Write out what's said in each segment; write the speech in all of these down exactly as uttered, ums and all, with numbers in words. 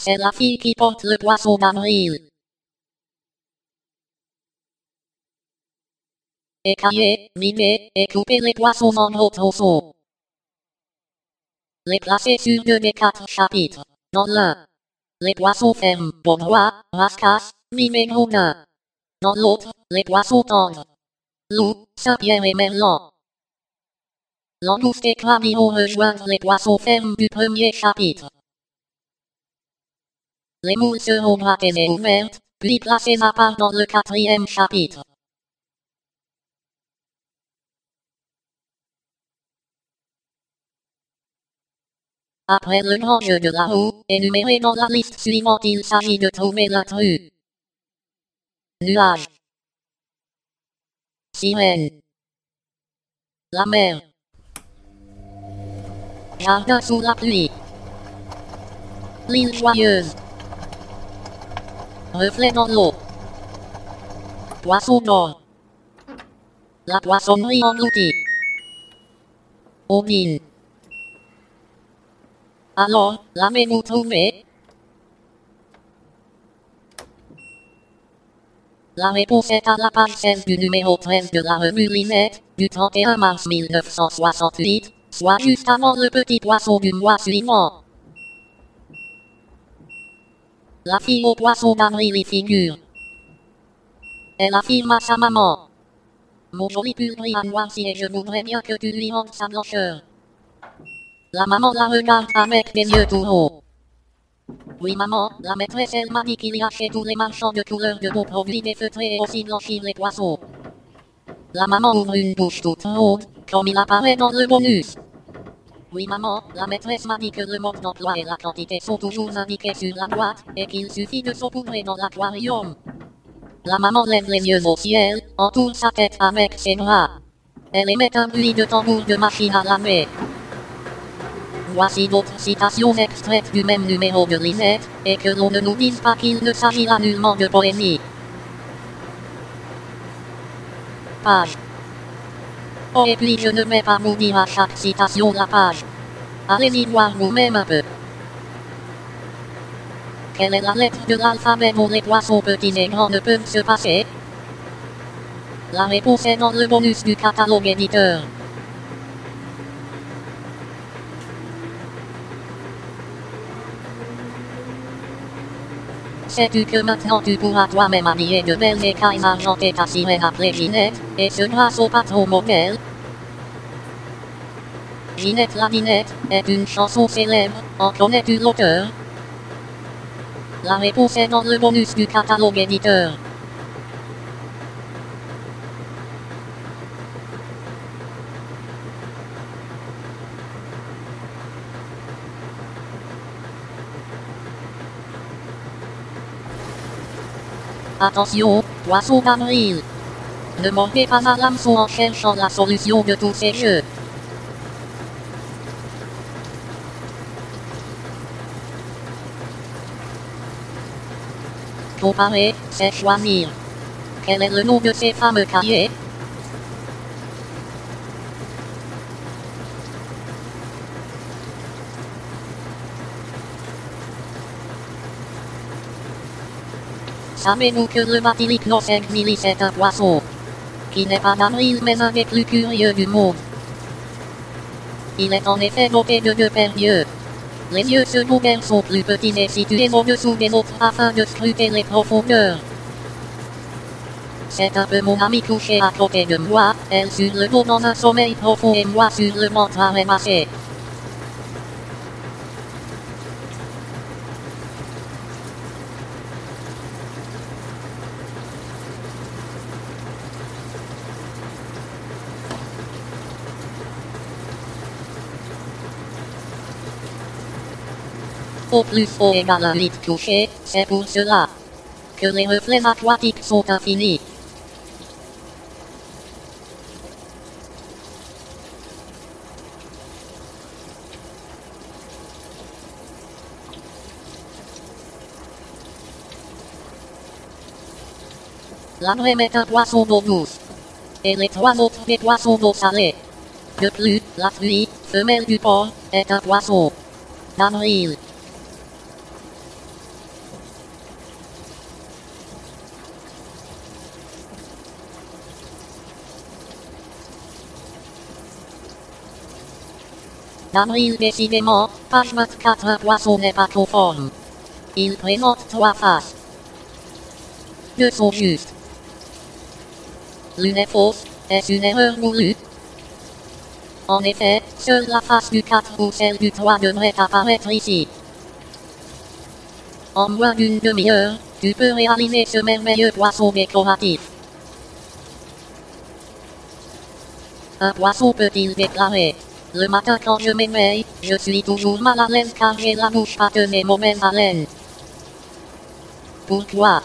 C'est la fille qui porte le poisson d'avril. Écailler, miner et couper les poissons en gros tronçons. Les placer sur deux des quatre chapitres. Dans l'un, les poissons fermes, bourgeois, rascasse, mimé grodin. Dans l'autre, les poissons tendres. Loup, Saint-Pierre et Merlan. Langouste et crabe iront rejoindre les poissons fermes du premier chapitre. Les moules seront braquées et ouvertes, puis placées à part dans le quatrième chapitre. Après le grand jeu de la roue, énuméré dans la liste suivante, il s'agit de trouver l'intrus. Nuage. Sirène. La mer. Jardin sous la pluie. L'île joyeuse. Reflet dans l'eau. Poisson d'or. La poissonnerie engloutie. Aubine. Alors, l'avez-vous trouvé? La réponse est à la page seize du numéro treize de la revue Lisette, du trente et un mars mille neuf cent soixante-huit, soit juste avant le petit poisson du mois suivant. La fille au poisson d'avril y figure. Elle affirme à sa maman: mon joli pull brille à noirci et je voudrais bien que tu lui rendes sa blancheur. La maman la regarde avec des yeux tout ronds. Oui maman, la maîtresse elle m'a dit qu'il y a chez tous les marchands de couleurs de beaux produits défeutrés et aussi blanchir les poissons. La maman ouvre une bouche toute ronde, comme il apparaît dans le bonus. Oui maman, la maîtresse m'a dit que le mode d'emploi et la quantité sont toujours indiqués sur la boîte, et qu'il suffit de saupoudrer dans l'aquarium. La maman lève les yeux au ciel, entoure sa tête avec ses bras. Elle émet un bruit de tambour de machine à laver. Voici d'autres citations extraites du même numéro de Lisette, et que l'on ne nous dise pas qu'il ne s'agit là nullement de poésie. Page. Oh et puis je ne vais pas vous dire à chaque citation la page. Allez-y voir vous-même un peu. Quelle est la lettre de l'alphabet dont les poissons petits et grands ne peuvent se passer? La réponse est dans le bonus du catalogue éditeur. Sais-tu que maintenant tu pourras toi-même habiller de belles écailles argentées ta sirène appelée Ginette, et ce grâce au patron modèle? Ginette la Dinette est une chanson célèbre, en connais-tu l'auteur? La réponse est dans le bonus du catalogue éditeur. Attention, poisson d'avril. Ne mordez pas à l'hameçon en cherchant la solution de tous ces jeux. Comparer, c'est choisir. Quel est le nom de ces fameux cahiers? Savez-vous que le Basiliclos exilis est un poisson qui n'est pas d'avril mais un des plus curieux du monde? Il est en effet doté de deux paires d'yeux. Les yeux secondaires sont plus petits et situés au-dessous des autres afin de scruter les profondeurs. C'est un peu mon ami couché à côté de moi, elle sur le dos dans un sommeil profond et moi sur le ventre à ramasser. Au plus haut égale un lit couché, c'est pour cela que les reflets aquatiques sont infinis. La brème est un poisson d'eau douce, et les trois autres des poissons d'eau salée. De plus, la truie, femelle du port, est un poisson d'avril. D'avril décidément, page vingt-quatre, un poisson n'est pas conforme. Il présente trois faces. Deux sont justes. L'une est fausse, est-ce une erreur voulue? En effet, seule la face du quatre ou celle du trois devrait apparaître ici. En moins d'une demi-heure, tu peux réaliser ce merveilleux poisson décoratif. Un poisson peut-il déclarer: le matin quand je m'éveille, je suis toujours mal à l'aise car j'ai la bouche pâteuse et mauvaise haleine. Pourquoi?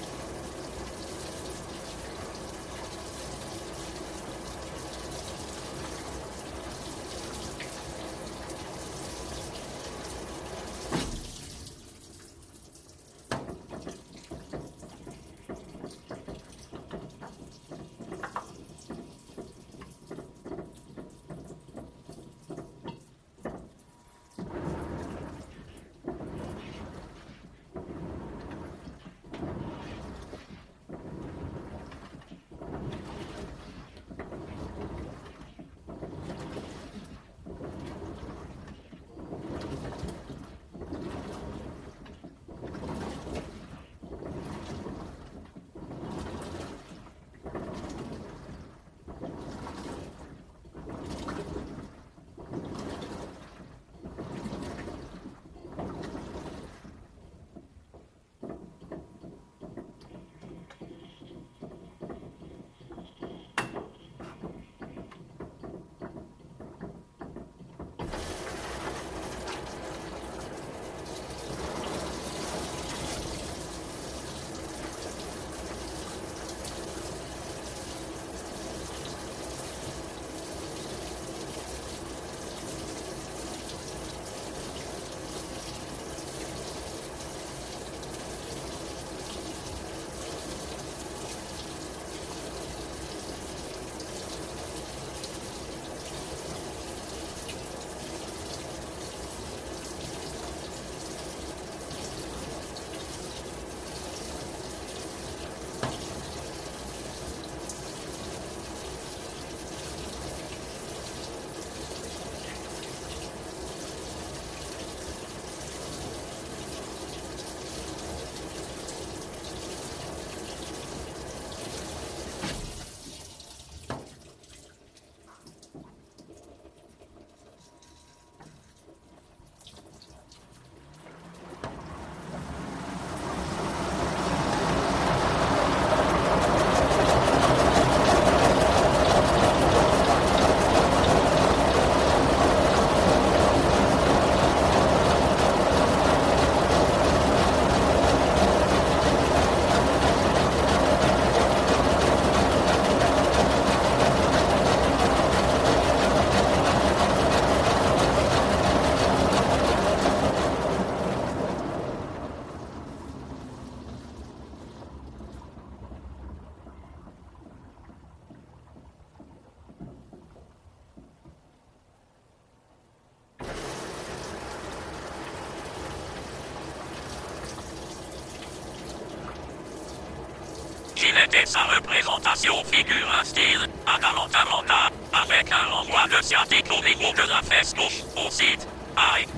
Il était sa représentation figure un style Atalanta avec un renvoi de sciatique au niveau de la fesse gauche au site. Aïe.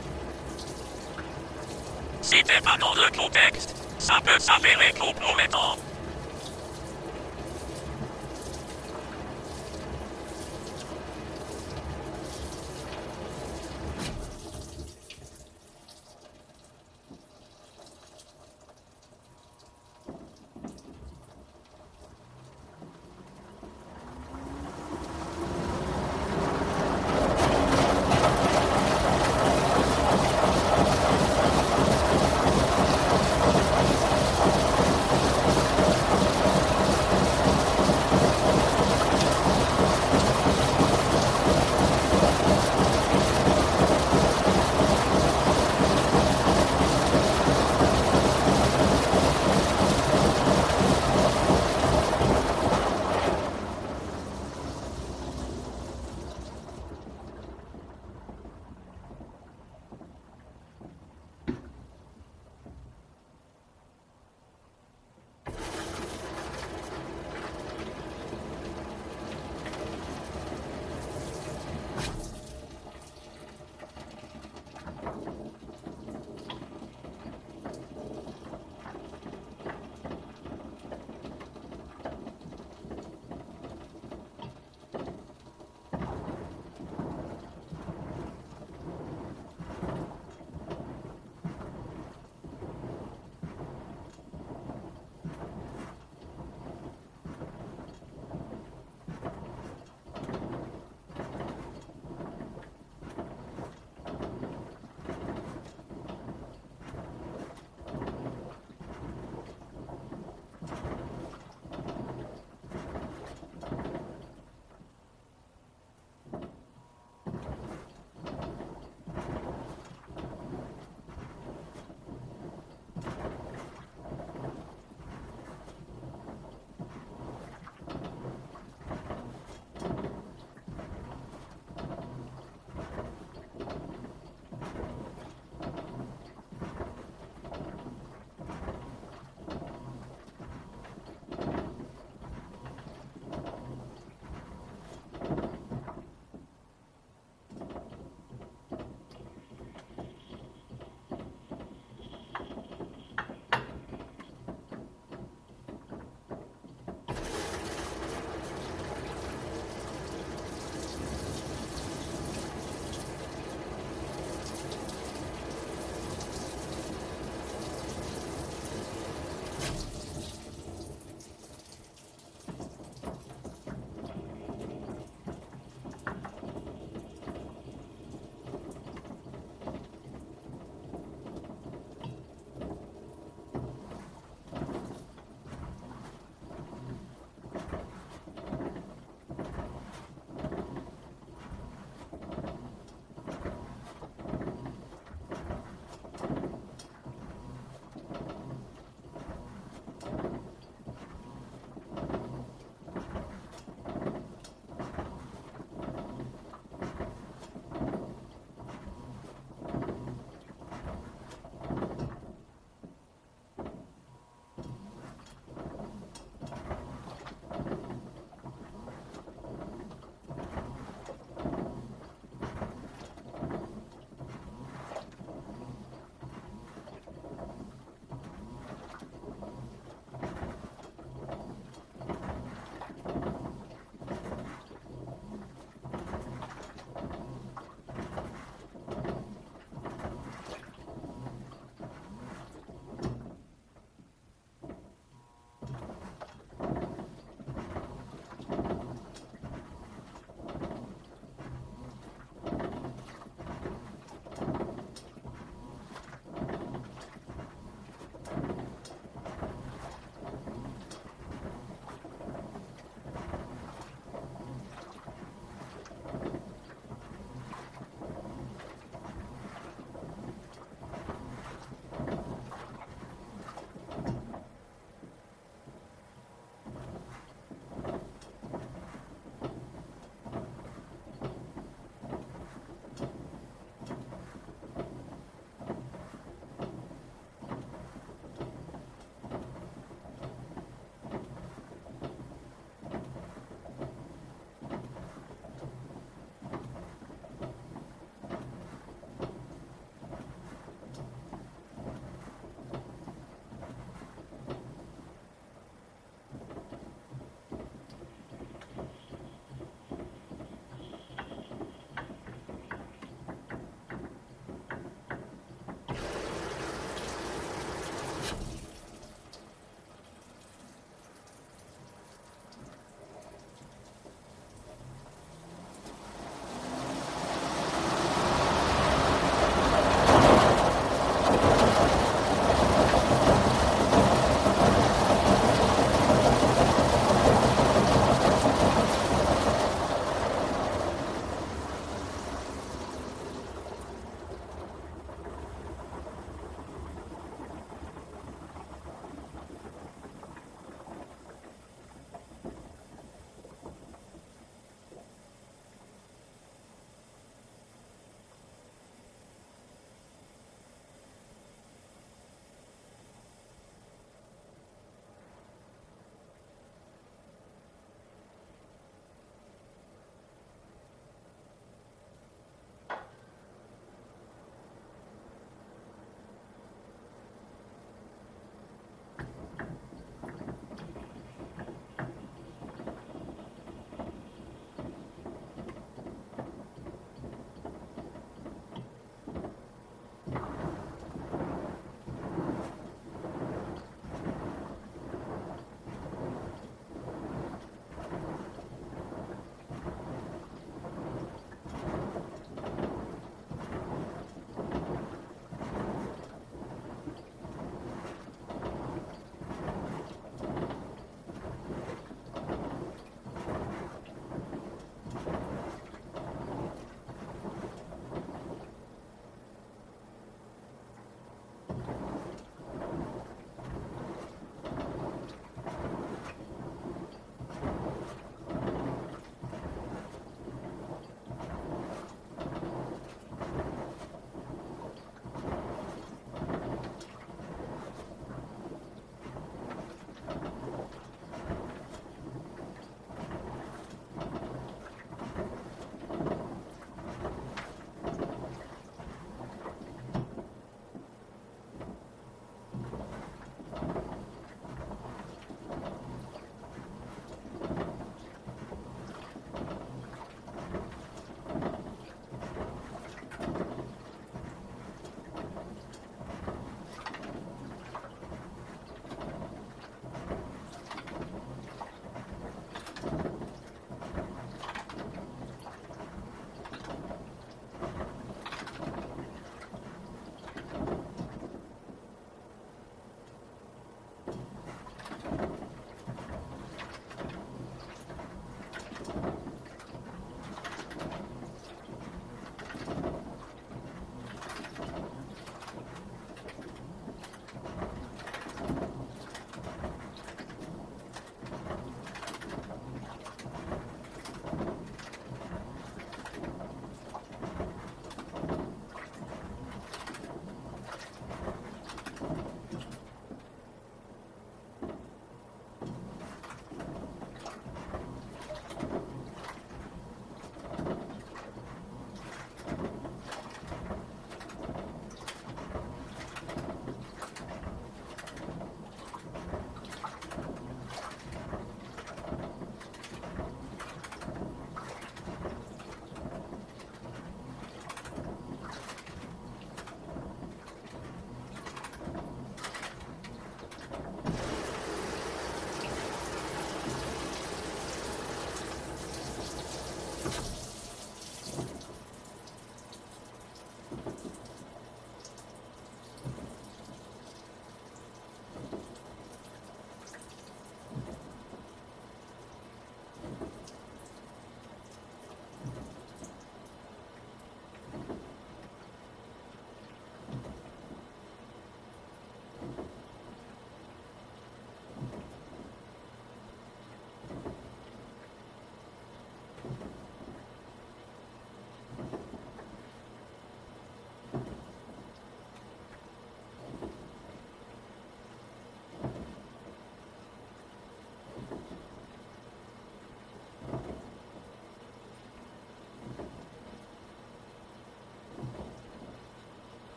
Si t'es pas dans le contexte, ça peut s'avérer compromettant.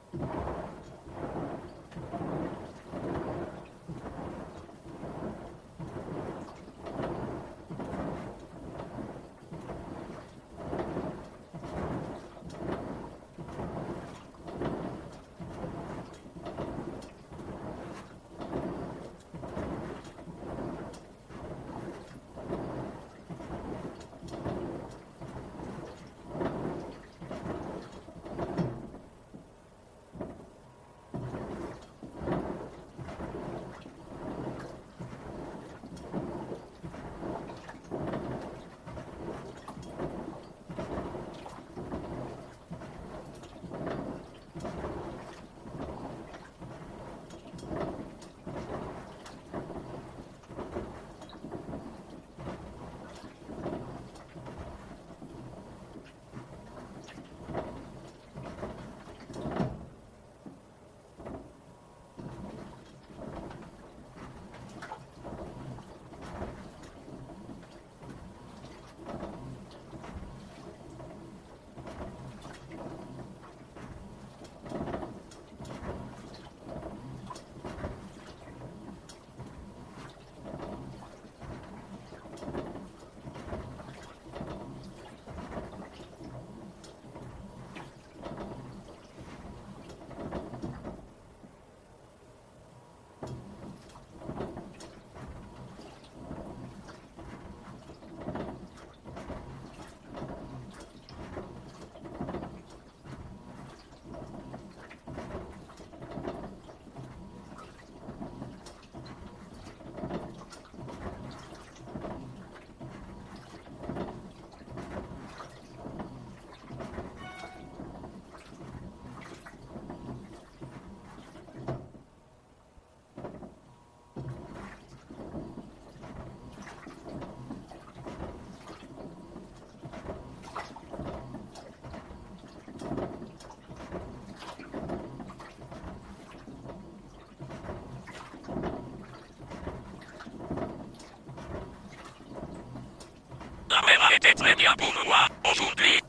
La mère a été très bien pour moi, aujourd'hui.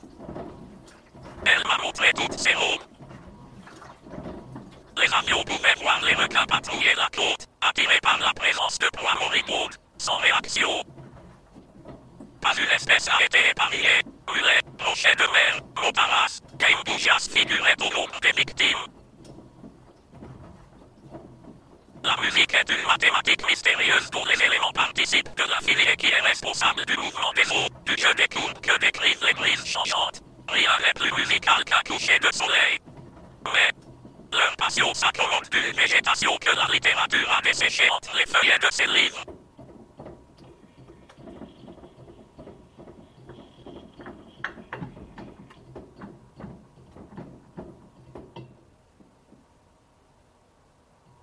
Elle m'a montré toutes ses rôles. Les avions pouvaient voir les requins patrouiller la côte, attirés par la présence de proies moribondes, sans réaction. Pas une espèce a été épargnée. Mulet, brochet de mer, motaras, Kaimboujas figuraient au nombre des victimes. La musique est une mathématique mystérieuse dont les éléments participent de l'affilée qui est responsable du mouvement des eaux, du jeu des courbes que décrivent les brises changeantes. Rien n'est plus musical qu'un coucher de soleil. Mais leur passion s'accommode d'une végétation que la littérature a desséchée entre les feuillets de ses livres.